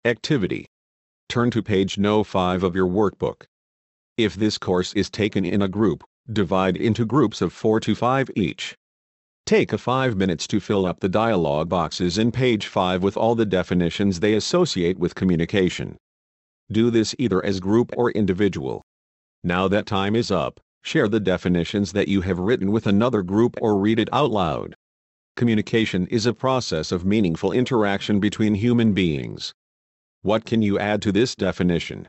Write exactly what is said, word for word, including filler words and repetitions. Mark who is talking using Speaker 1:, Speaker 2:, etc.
Speaker 1: Activity. Turn to page no five of your workbook. If this course is taken in a group, divide into groups of four to five each. Take a five minutes to fill up the dialog boxes in page five with all the definitions they associate with communication. Do this either as group or individual. Now that time is up, share the definitions that you have written with another group or read it out loud. Communication is a process of meaningful interaction between human beings. What can you add to this definition?